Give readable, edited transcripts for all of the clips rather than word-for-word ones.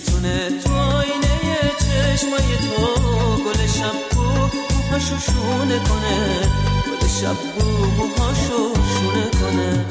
میتونه تو آینه چشمای تو گل شب بو موهاشو شونه کنه، گل شب بو موهاشو شونه کنه.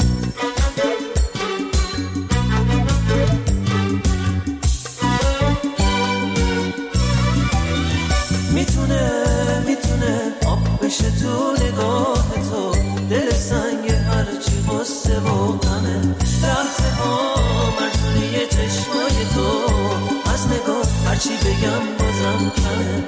میتونه آب بشه تو نگاه تو، دل سنگ هرچی غصه و غمه، رفته ها مرزونی چشمای تو، از نگاه هرچی بگم بازم کمه.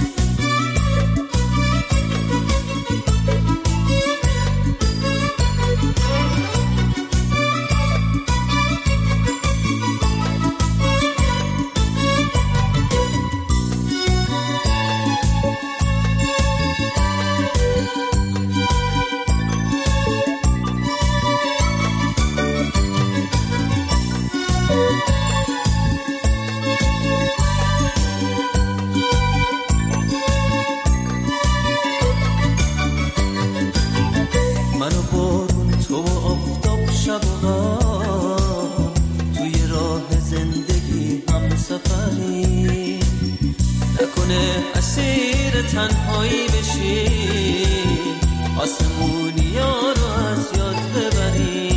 تنهایی بشی آسمونی ها رو از یاد ببری.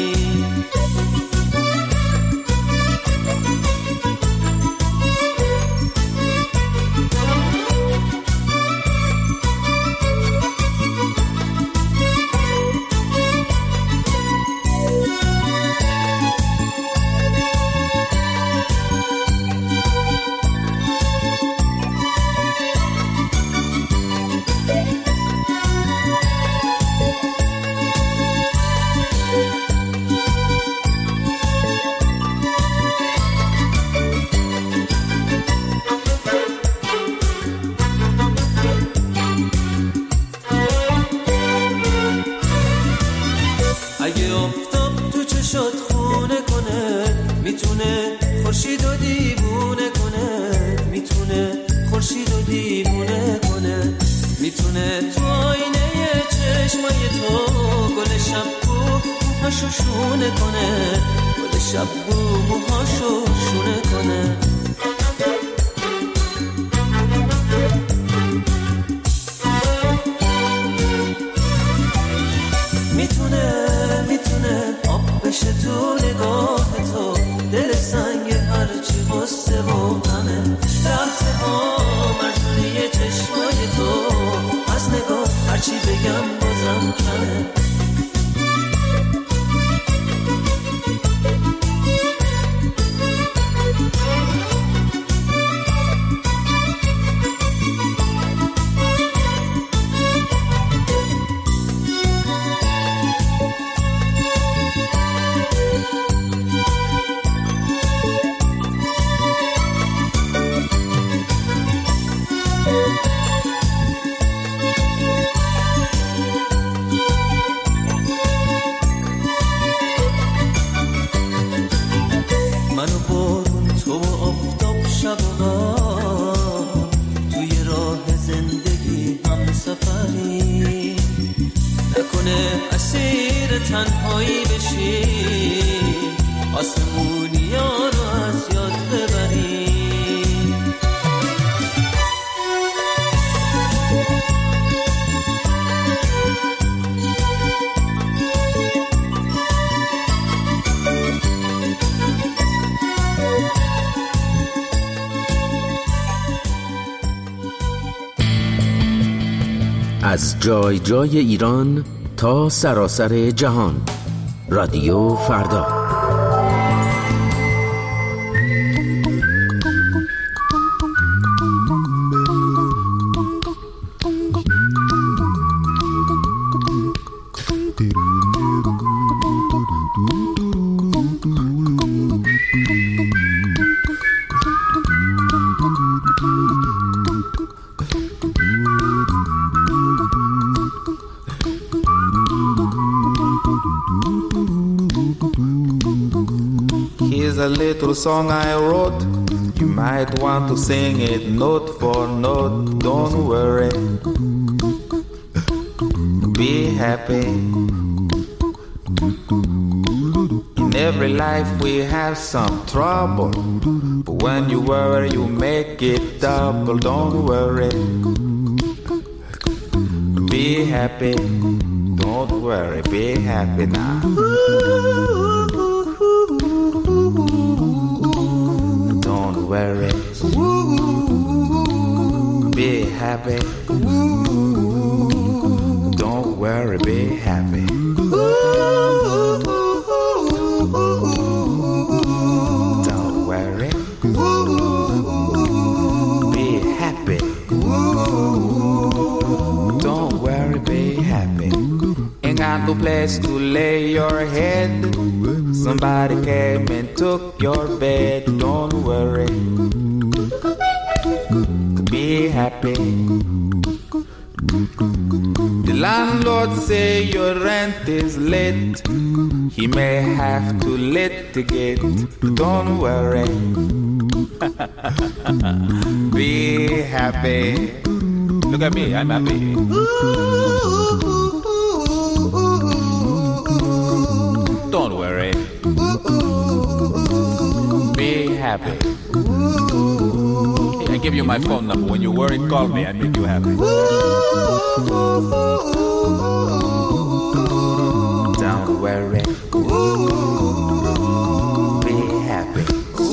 از جای جای ایران تا سراسر جهان، رادیو فردا. Here's a little song I wrote. You might want to sing it note for note. Don't worry, be happy. In every life we have some trouble, but when you worry you make it double. Don't worry, be happy. Don't worry, be happy now. Don't worry, be happy. Don't worry, be happy. Don't worry, be happy. Don't worry, be happy. Ain't got no place to lay your head. Somebody came and took your bed. Don't worry, be happy. The landlord say your rent is late. He may have to litigate. Don't worry, be happy. Look at me, I'm happy. Don't worry, be happy. I give you my phone number. When you worry, call me. I make you happy. Don't worry, be happy.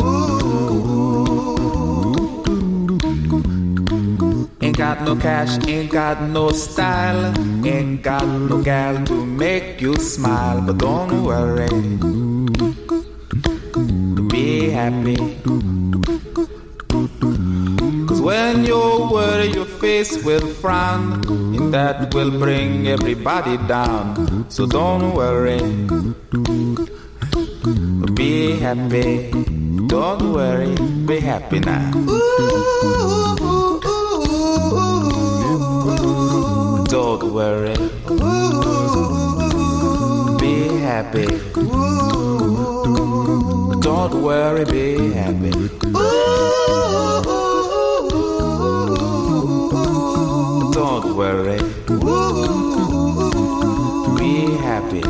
Ain't got no cash, ain't got no style, ain't got no gal to make you smile. But don't worry, be happy. When you worry, your face will frown, and that will bring everybody down. So don't worry, be happy. Don't worry, be happy now. Don't worry, be happy. Don't worry, be happy. Don't worry, be happy.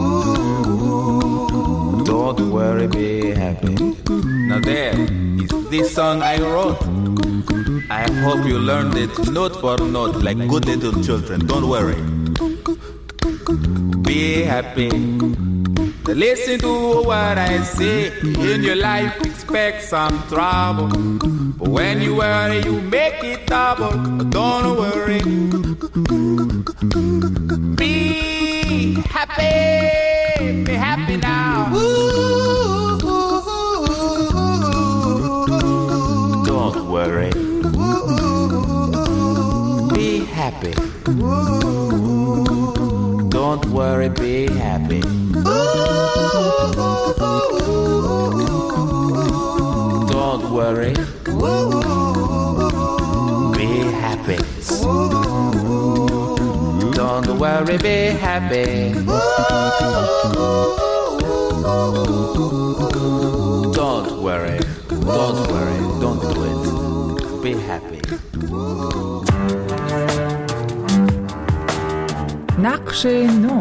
Don't worry, be happy. Now there is this song I wrote. I hope you learned it note for note like good little children. Don't worry, be happy. Listen to what I say. In your life expect some trouble, but when you worry you make it double. Don't worry, be happy. Be happy now. Don't worry, be happy. Don't worry, be happy. Don't worry, be happy. Don't worry, be happy. Don't worry, don't do it. Be happy. نقش نو.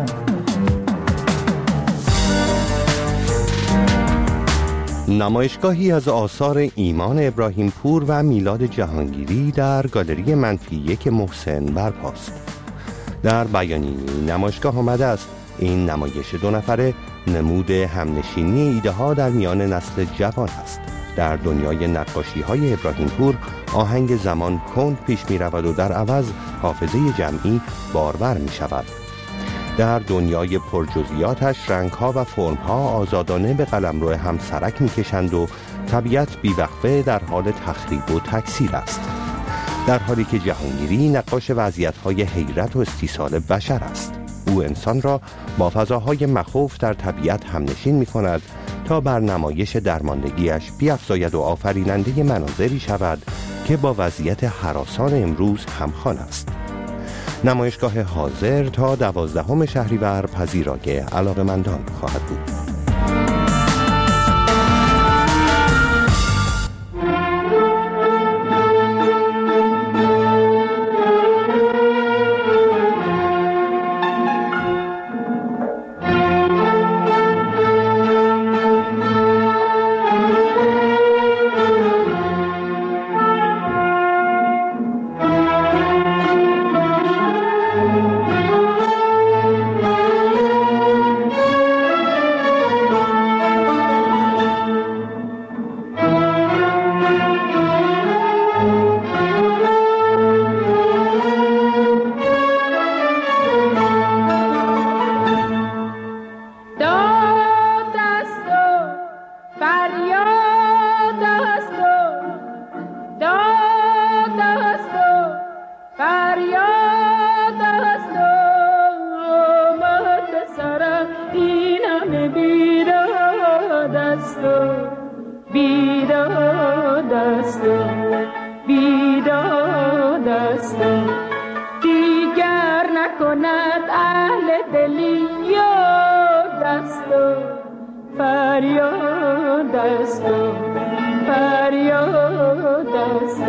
نمایشگاهی از آثار ایمان ابراهیم پور و میلاد جهانگیری در گالری منفی 1 محسن برپاست. در بیانیه نمایشگاه آمده است این نمایش 2 نفره نمود همنشینی ایده ها در میان نسل جوان است. در دنیای نقاشی های ابراهیم پور آهنگ زمان کند پیش می رود و در عوض حافظه جمعی بارور می شود. در دنیای پرجزئیاتش رنگ‌ها و فرم‌ها آزادانه به قلمرو هم سرک می‌کشند و طبیعت بی‌وقفه در حال تخریب و تکثیر است. در حالی که جهانگیری نقاش وضعیت‌های حیرت و استیصال بشر است. او انسان را با فضاهای مخوف در طبیعت همنشین می‌کند تا بر نمایش درماندگیش بیفزاید و آفریننده مناظری شود که با وضعیت هراسان امروز همخوان است. نمایشگاه حاضر تا 12 شهریور پذیرای علاقه‌مندان خواهد بود. فریاد است.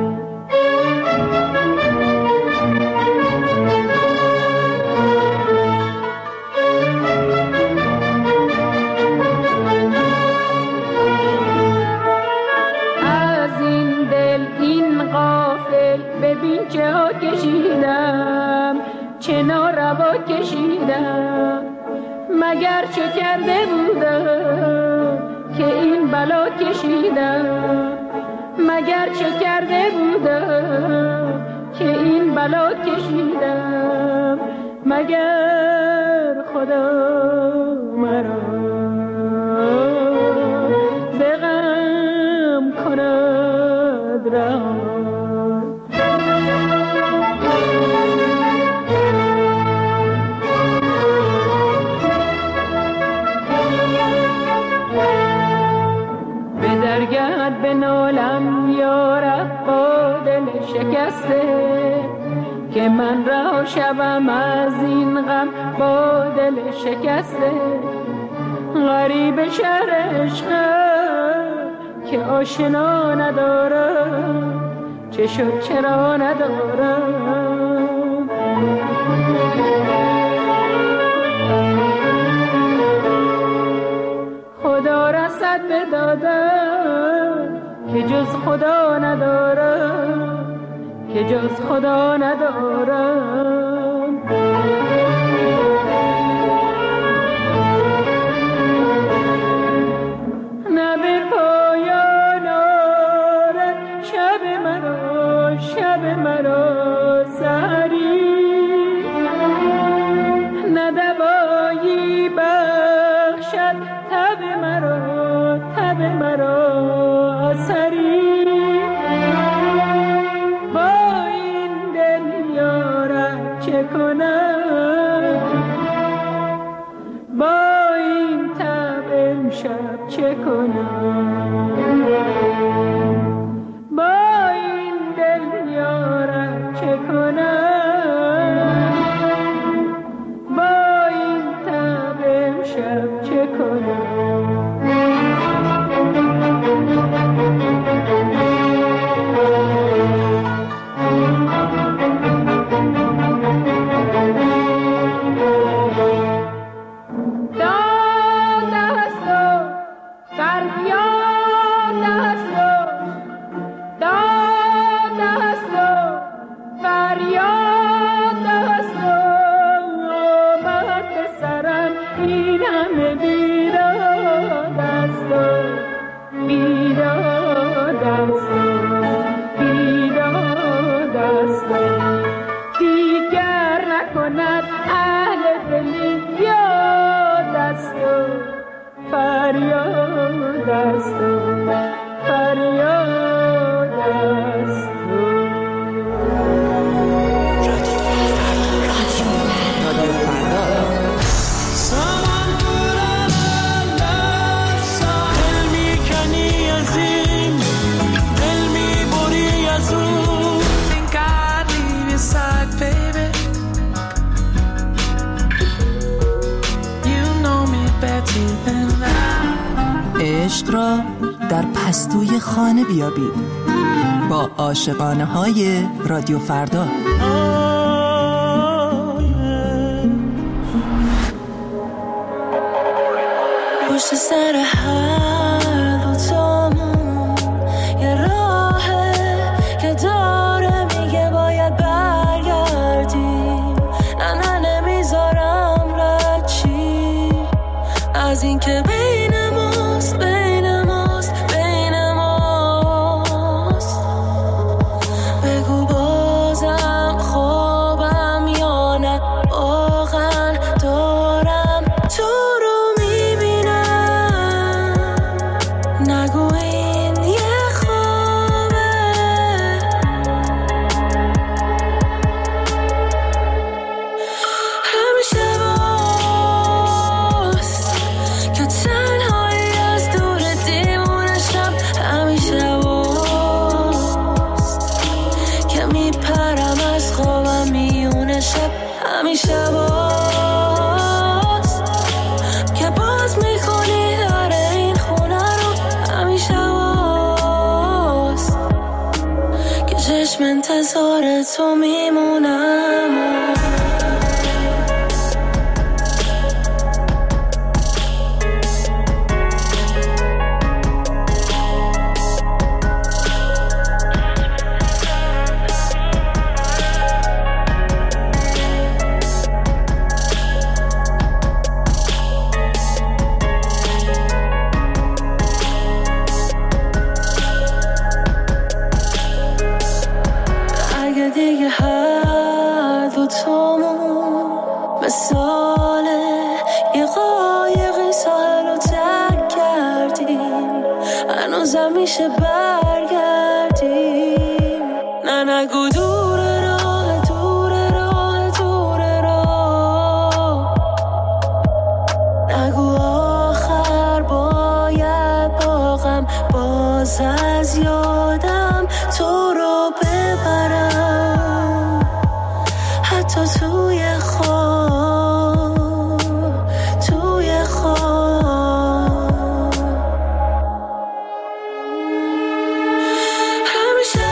ببین چه ها کشیدم، چه ناروا کشیدم، مگر چه کرده بودم که این بلا کشیدم، مگر چه کرده بودم که این بلا کشیدم، مگر خدا مرا به غم کند رها. درگرد به نالم یارب با دل شکسته، که من رها شوم از این غم با دل شکسته. غریب شهر عشقم که آشنا ندارم، چه شد چرا ندارم. خدا رسد به دادم که جز خدا ندارم، که جز خدا ندارم. نه به پایان آرد شب مرا، شب مرا سحری، نه دوایی بخشد تب مرا، تب مرا اثری. با این دل یارم چه کنم، با این تب امشب چه کنم، با این دل یارم چه کنم، با این تب امشب چه کنم. عشق را در پستوی خانه بیابید با عاشقانه های رادیو فردا. پشت سر هر دوتامون یه راهه که داره میگه باید برگردیم. نه نمیذارم رد چی از این که بین ماست، بین ماست، بین ماست. بگو بازم خوابم یا نه، واقعا دارم تو رو میبینم. چشم انتظار تو میمونم. دیگه هر دوتامون مثال یه قایقی ساحل رو ترک کردیم، هنوزم میشه برگردیم. نه نگو دور راه دور راه دور راه، نگو آخر باید باغم باز از یادم تو رو ببرم، حتی توی خواب توی خواب. همیشه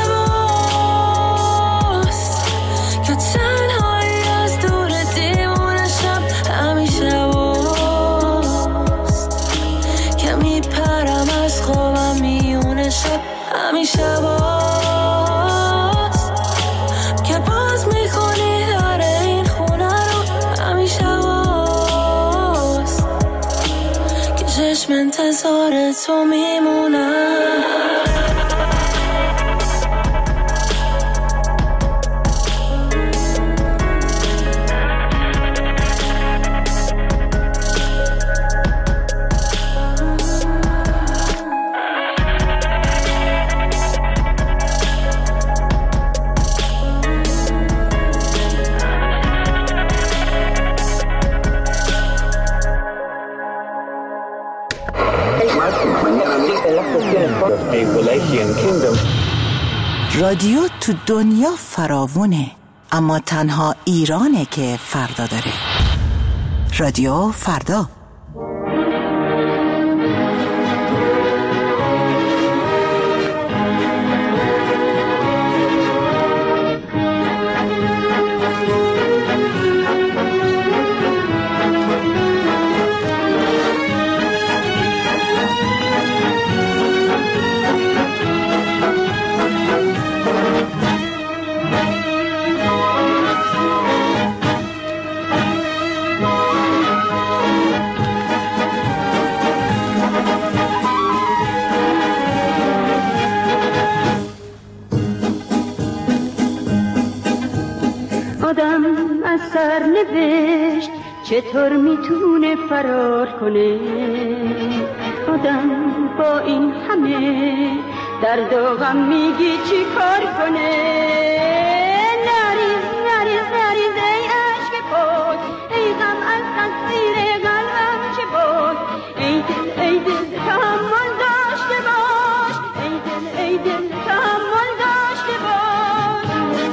باست که تنهایی از دور دیوونشم، همیشه باست که میپرم از خوابم میونه شب، همیشه باست که باز میکنی در این خونه رو، همیشه باست که چشم انتظار تو میمونم. رادیو تو دنیا فراوونه، اما تنها ایرانه که فردا داره. رادیو فردا. آدم از سرنوشت چطور میتونه فرار کنه؟ آدم با این همه درد و غم میگی چی کار کنه؟ نریز نریز نریز ای عشق پاک، ای غم از تصویر قلبم چه بود؟ ای دل تحمل داشته باش، ای دل تحمل داشته باش.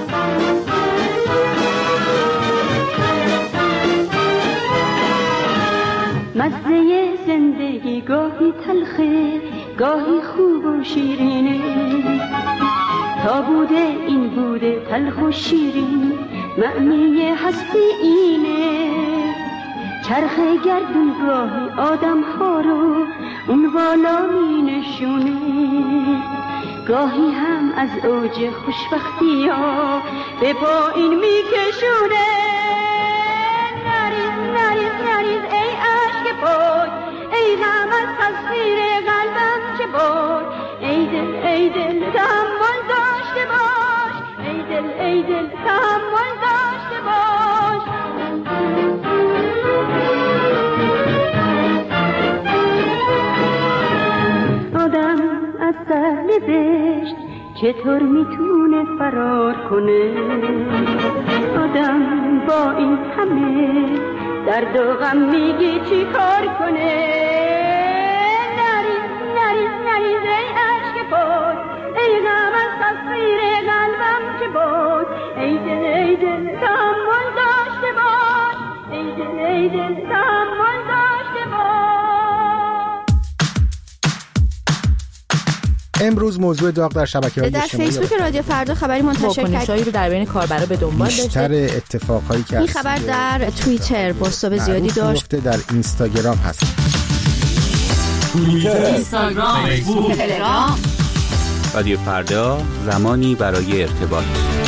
مزه زندگی گاهی تلخه گاهی خوب و شیرینه، تا بوده این بوده تلخ و شیرین، معنی هستی اینه. چرخ گردون گاهی آدم ها رو اون بالا می نشونه، گاهی هم از اوج خوشبختی ها به پایین می کشونه. نریز نریز نریز ای عشق پاک، ای غم از تصویر قلبم چه بود؟ ای دل تحمل داشته باش، ای دل تحمل داشته باش. آدم از سرنوشت چطور میتونه فرار کنه؟ آدم با این همه درد و غم میگی چی کار کنه؟ نریز نریز نریز ای عشق پاک، ای غم از تصویر قلبم چه بود؟ ای دل تحمل داشته باش، ای دل تحمل داشته باش. امروز امروز موضوع داغ در شبکه‌های اجتماعی در فیسبوک رادیو فردا خبری منتشر واکنشایی رو در بین کاربرا به دنبال داشته. بیشتر اتفاقایی که این خبر در توییتر بازتاب زیادی داشت. در اینستاگرام هست. توییتر، اینستاگرام، فیسبوک، تلگرام. رادیو فردا، زمانی برای ارتباط.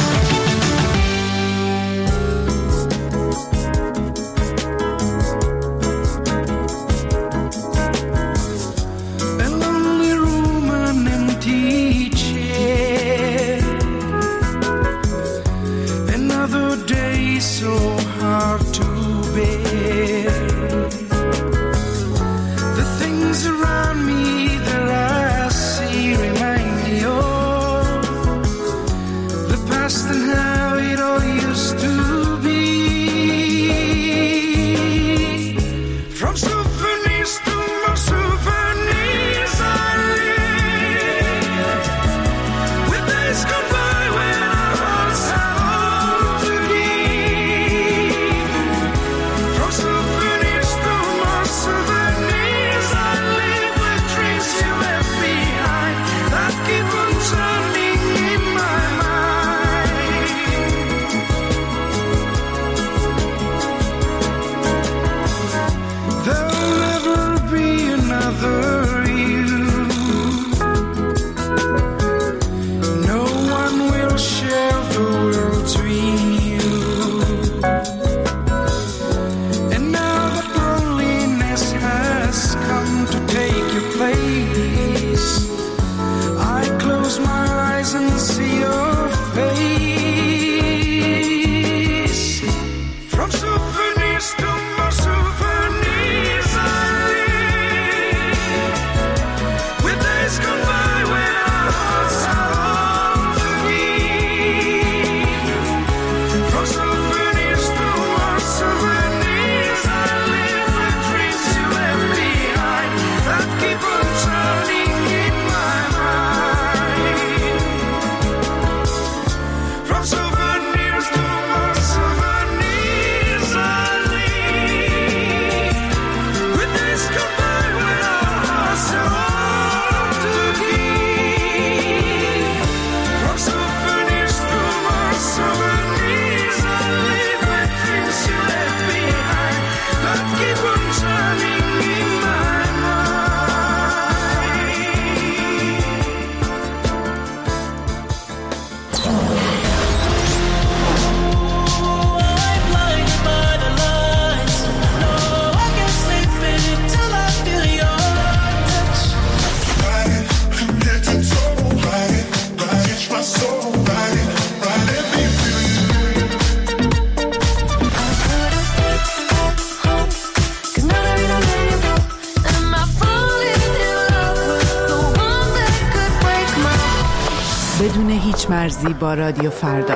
بدون هیچ مرزی با رادیو فردا.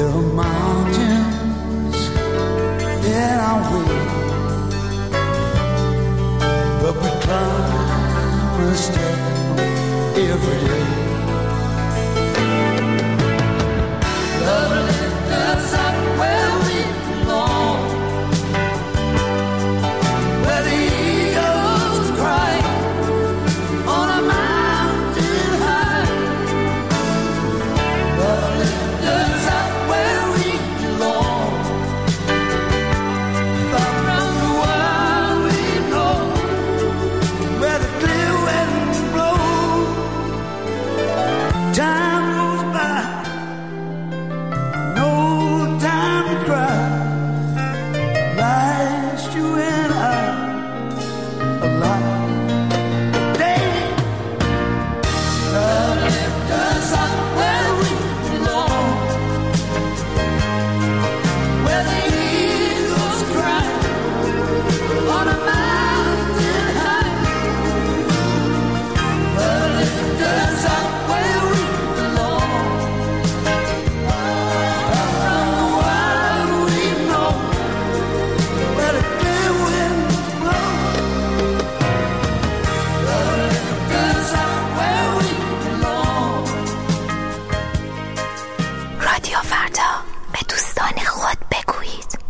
There are mountains in our way, but we climb a step every day. Love lifts us up where we belong, where the eagles cry on a mountain high. Love lifts us up where we belong, far from the world we know, where the clear winds blow. Time goes by, no time to cry. Life's you and I alive. Damn. Love lifts us up where we belong, where the eagles cry on a mountain high. Love lifts us up where we belong, far from the world we know, where the clear winds blow. Love lifts us up where we belong. رادیو فردا، به دوستان خود بگویید.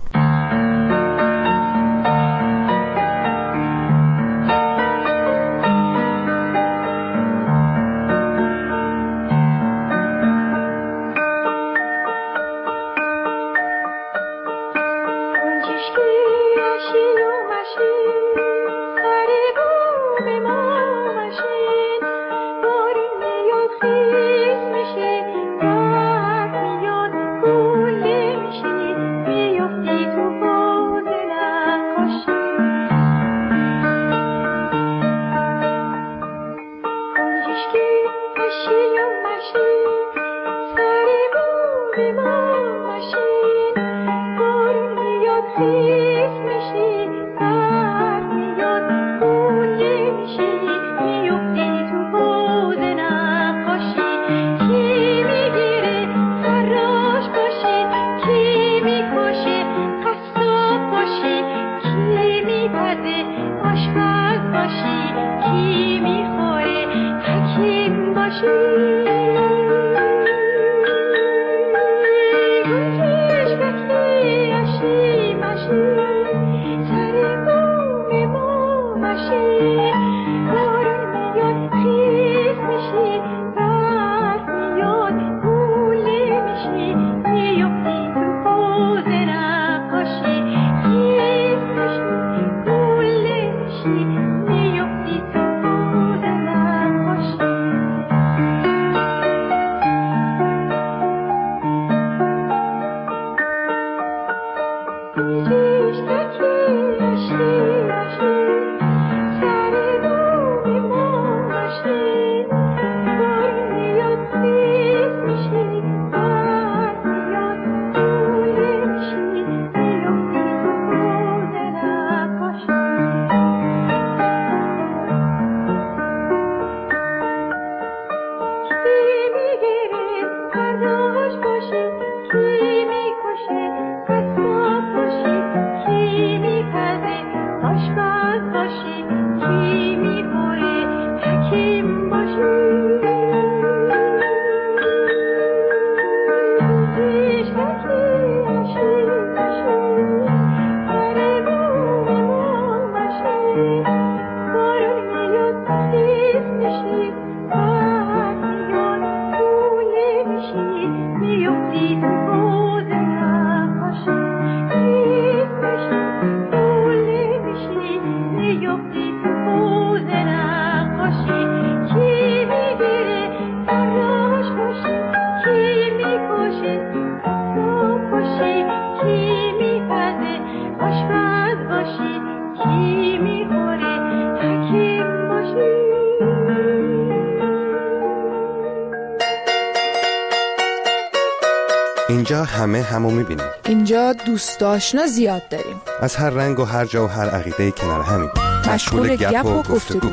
اینجا همه همو میبینیم. اینجا دوست آشنا زیاد داریم. از هر رنگ و هر جا و هر عقیده کنار همیم. مشغول گپ و گفتگو.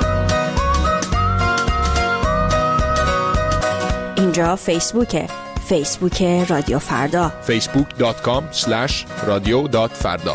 اینجا فیسبوکه. فیسبوک رادیو فردا facebook.com/radio.farda.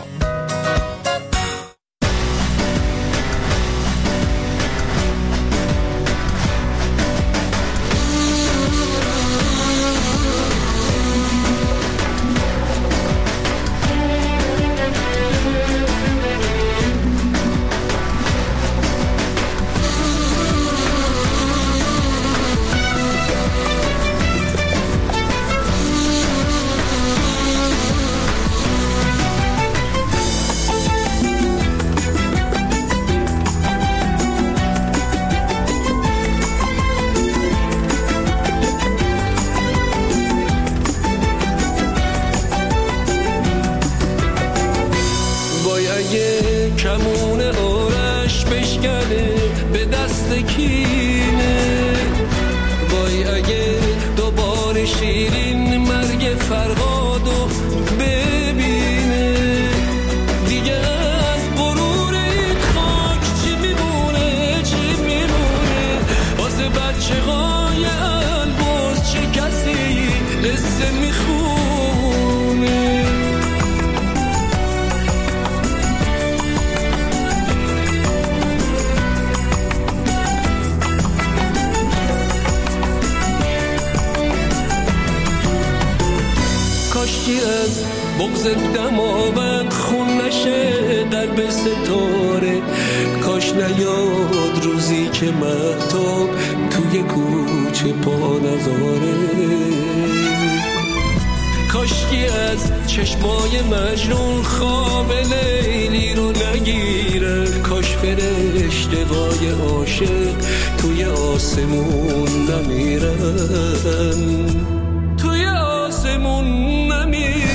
بغض دماوند خون نشه در به ستاره، کاش نیاد روزی که مهتاب توی کوچه پا نذاره، کاشکی از چشمای مجنون خواب لیلی رو نگیره، کاش فرشته‌های عاشق توی آسمون نمیرن، توی آسمون نمیرن.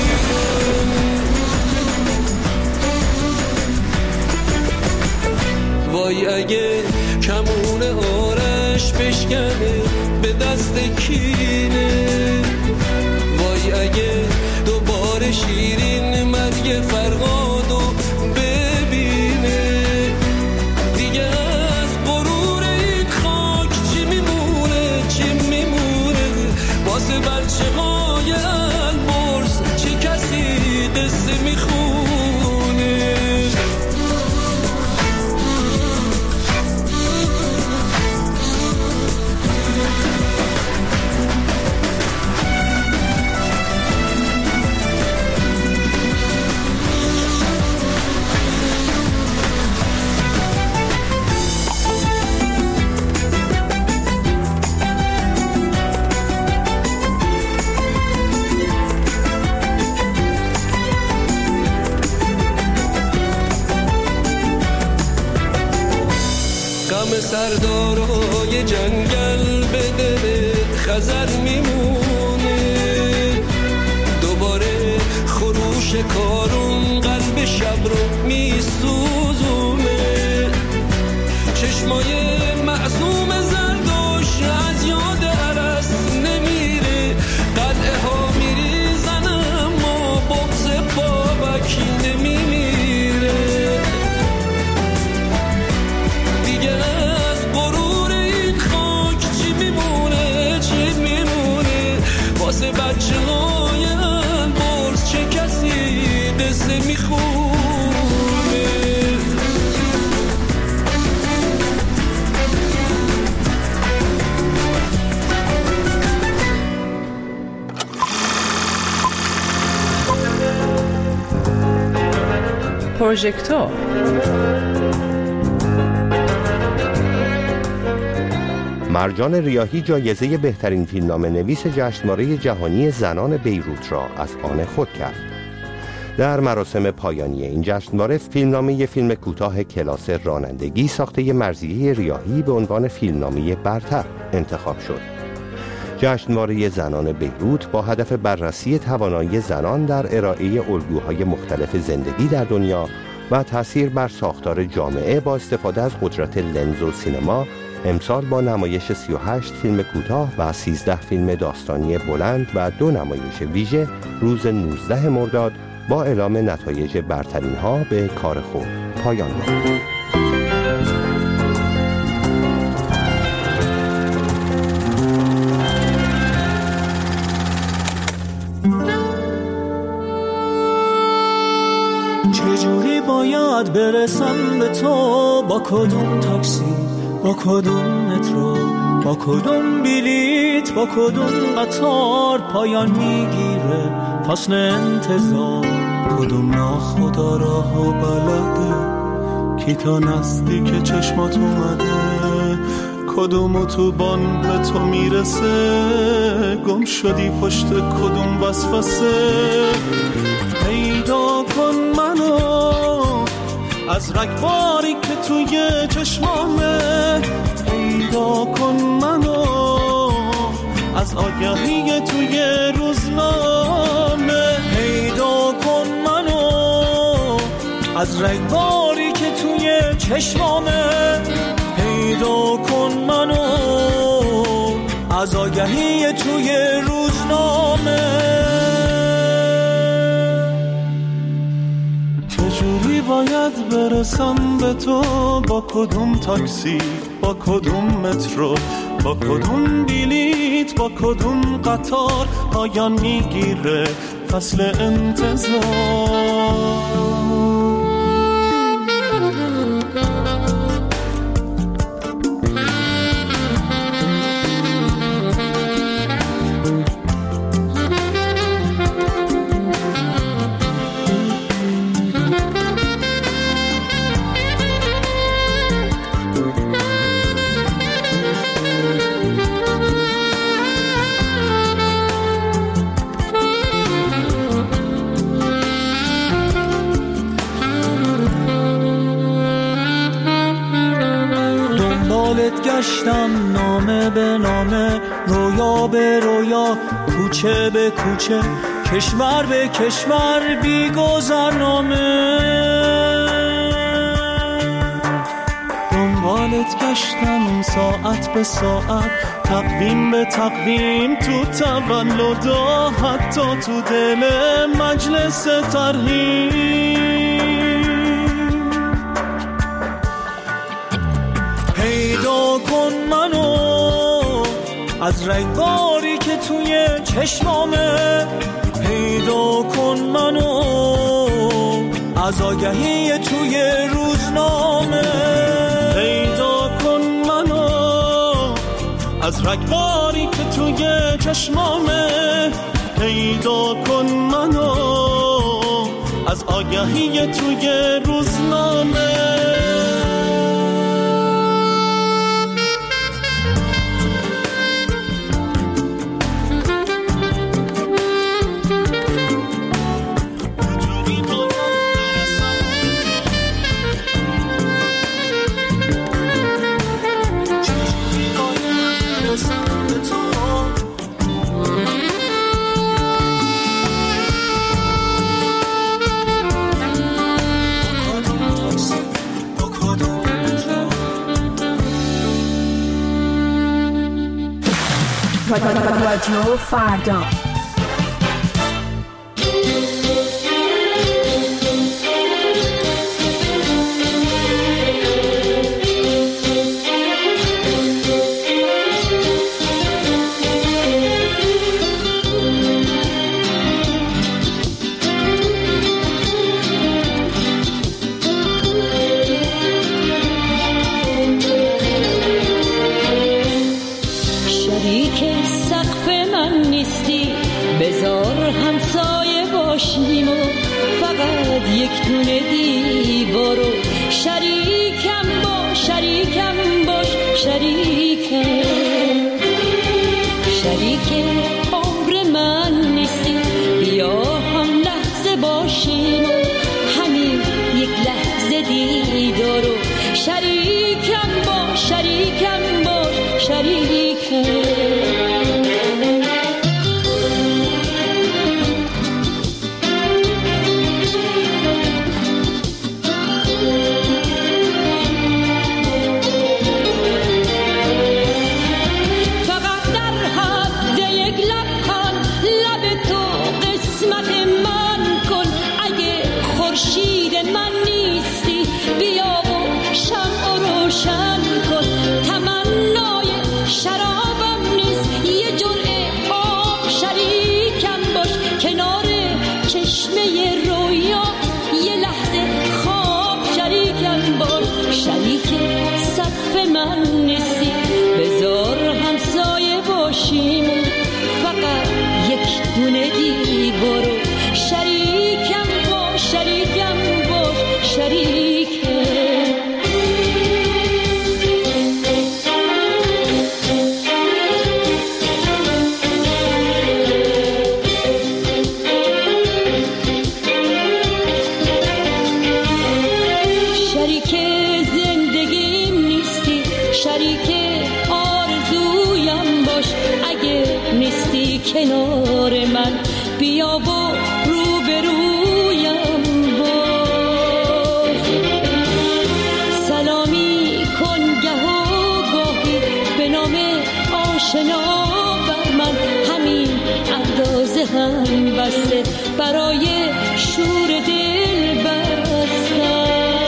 وای اگه کمون آرش بشکنه به دست کینه، وای اگه دوباره شیرین مرگ فرهادو ببینه، دیگه از غرور این خاک چی میمونه، چی میمونه واسه بچه های البرز، چه کسی قصه میخونه. سردارای جنگل به دل خزر میمونه، دوباره خروش کارون قلب شب رو میسوزونه، چشمای معصوم زردوش از یاد عرس نمیره، قلعه ها میریزن اما بغض بابکی نمیمیره، دیگه واسه بچه های البرز چه کسی قصه میخونه. پروژکتور مرجان ریاحی جایزه بهترین فیلمنامه نویس جشنواره جهانی زنان بیروت را از آن خود کرد. در مراسم پایانی این جشنواره فیلمنامه فیلم کوتاه کلاس رانندگی ساخته مرضیه ریاحی به عنوان فیلمنامه برتر انتخاب شد. جشنواره زنان بیروت با هدف بررسی توانایی زنان در ارائه الگوهای مختلف زندگی در دنیا و تأثیر بر ساختار جامعه با استفاده از قدرت لنز و سینما، امسال با نمایش 38 فیلم کوتاه و 13 فیلم داستانی بلند و 2 نمایش ویژه روز 19 مرداد با اعلام نتایج برترین ها به کار خود پایان یافت. باید برسم به تو، با کدوم تاکسی، با کدوم مترو، با کدوم بلیت، با کدوم قطار پایان میگیره فصل انتظار. کدوم ناخدا راه و بلده کی تا نزدیک چشمات اومده، کدوم اتوبان به تو میرسه، گم شدی پشت کدوم وسوسه. پیدا کن منو از رگباری که توی چشمامه، پیدا کن منو از آگهی توی روزنامه، پیدا کن منو از رگباری که توی چشمامه، پیدا کن منو از آگهی توی روزنامه. چجوری باید برسم به تو، با کدوم تاکسی، با کدوم مترو، با کدوم بلیت، با کدوم قطار پایان میگیره فصل انتظار. گشتم نامه به نامه، رویا به رویا، کوچه به کوچه، کشور به کشور، بی گذرنامه. دنبالت گشتم ساعت به ساعت، تقویم به تقویم، تو تولدا، حتی تو دل مجلس ترحیم. پیدا کن منو از رگباری که توی چشمامه، پیدا کن منو از آگهی توی روزنامه، پیدا کن منو از رگباری که توی چشمامه، پیدا کن منو از آگهی توی روزنامه. رادیو فردا. یک دونه دیوارو شریکم باش، شریکم باش، شریکم، شریک عمر من نیستی، بیا هم لحظه باشیم، همین یک لحظه دیدارو شریکم باش، شریکم باش، شریکم. کنار من بیا و روبرویم باش. سلامی کن گه و گاهی به نام آشنا بر من، همین اندازه هم بسته برای شور دل بستم.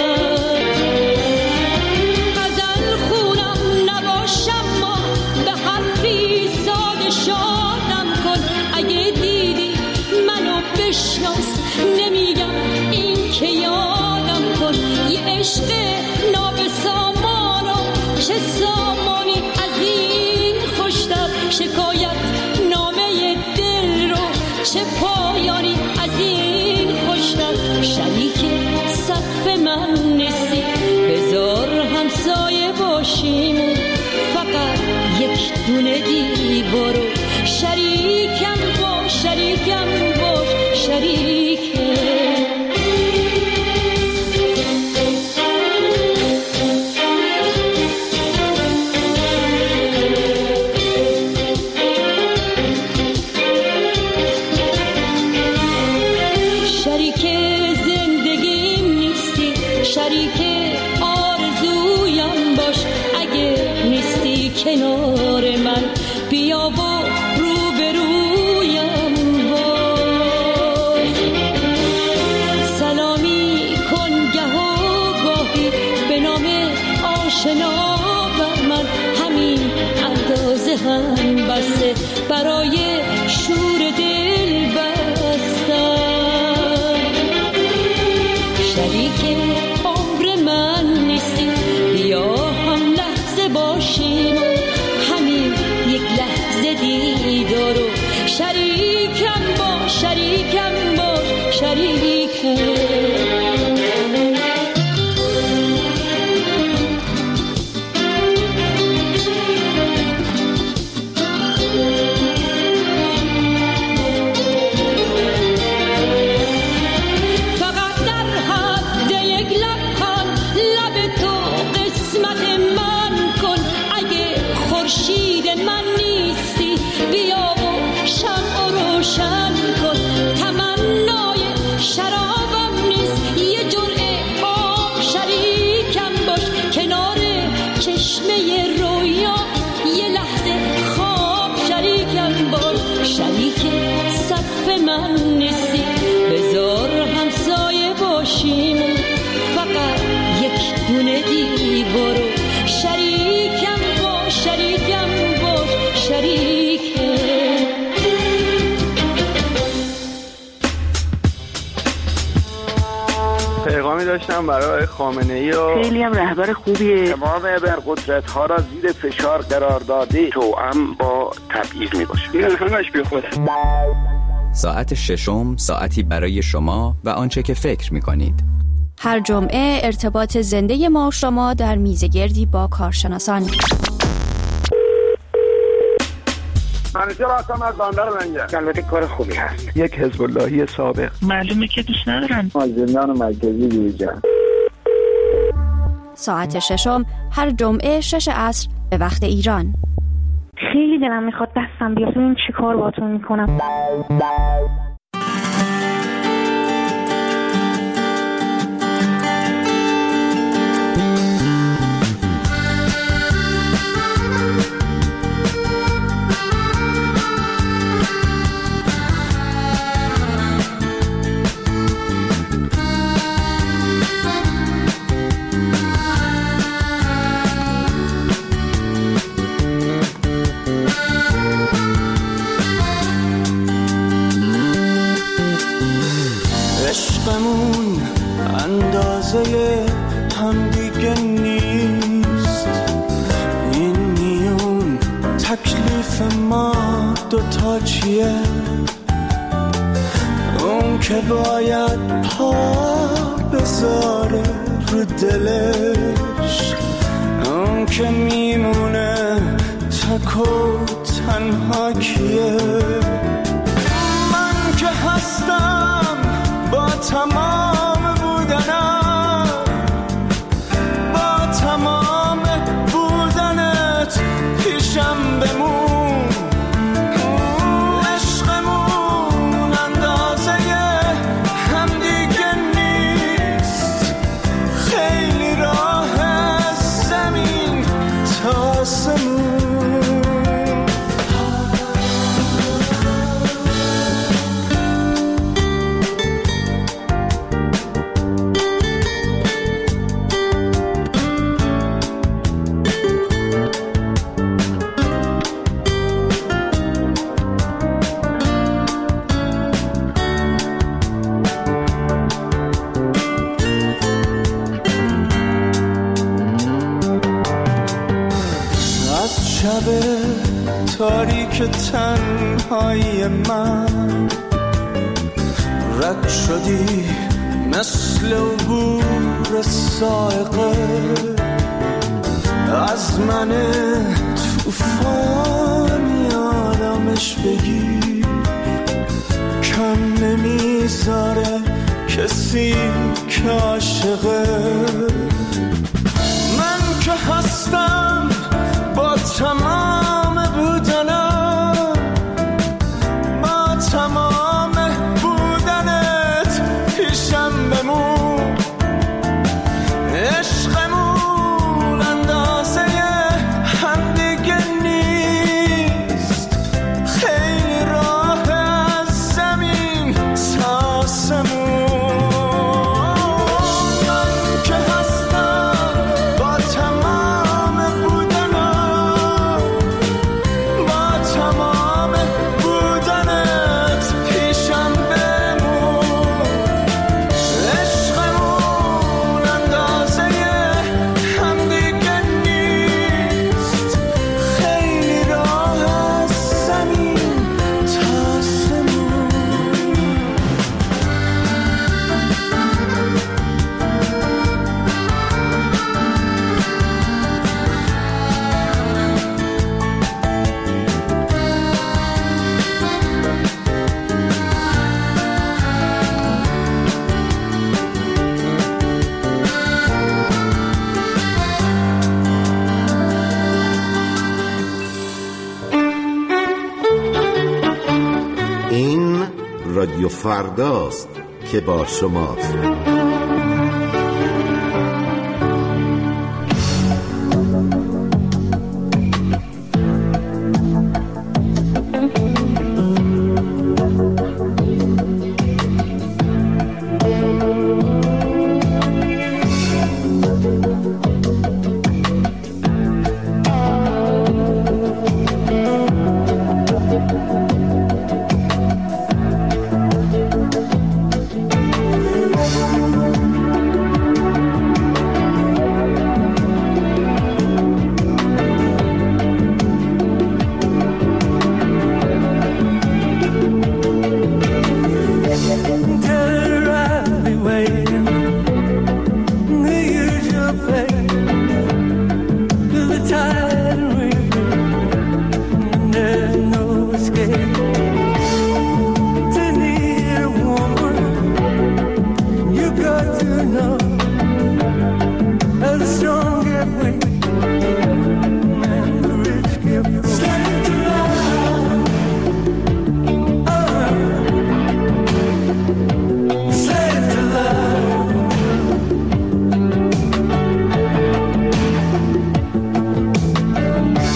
غزل خونم نباشم ما به حرفی ساده شادم کن، اگه دیدی منو بشناس نمیگم این که یادم کن. یه عشق نابسامانا چه سامانی از این خوشتر، شکایت نامه دل رو چه پایانی از این خوشتر. شریک صف من نیستی بذار همسایه باشیم، فقط یک دونه دیوارو شریکم باش شریکم باش شریکم. کنار من بیا و روبرویم باش. سلامی کن گه و گاهی به نام آشنا بر من، همین اندازه هم بسته برای شور دل بستم. شریک عمر من نیستی بیا هم لحظه باشیم، یک لحظه دیدارو شریکم باش شریکم باش شریکم. فقط در حد یک لبخند لب تو قسمت من کن، اگه خورشید من نیستی بیا و شمع روشن کن. تمنای شرابم نیست یه جرعه آب شریکم باش، کنار چشمه رویا یه لحظه خواب شریکم باش. شریک صف من نیستی بذار همسایه باشیم، فقط یک دونه دیوارو شریکم باش شریکم باش شریکم. پیغامی داشتم برای خامنه‌ای و خیلی هم رهبر خوبیه. تمام ابرقدرت‌ها را زیر فشار قرار داده، توأم با تبعیض میباشه. این همش بیخوده. ساعت ششم ساعتی برای شما و آنچه که فکر می‌کنید. هر جمعه ارتباط زنده ما شما در میزگردی با کارشناسان. منیجر هستم از بندر لنگر. البته کار خوبی هست. یک حزب اللهی سابق. معلومه که دوست ندارن. از زندان مرکزی بیرون. ساعت ششم هر جمعه 6 عصر به وقت ایران. خیلی دلم میخواد دستم بیاد ببین چی کار باهاتون میکنم. عشقمون اندازه هم دیگه نیست، این میون تکلیف ما دوتا چیه؟ اون که باید پا بذاره رو دلش، اون که میمونه تک و تنها کیه؟ من که هستم با تمام بودنم، با تمام بودنت پیشم بمون. عشقمون که تنهای من رد شدی مثل عبور سائقه از من توفانی آرامش بگی کم نمیذاره کسی که عاشقه من که هستم با تمام بودنم با تمام بودنت پیشم بمون عشقمون اندازه هم دیگه نیست خیلی راه از زمین تا آسمون من که هستم با تمام بودنم با تمام بودنت پیشم بمون عشقمون اندازه هم دیگه نیست خیلی راه از زمین تا آسمون این رادیو فرداست که با شماست.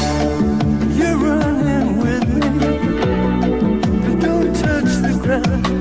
You're running with me, but don't touch the ground.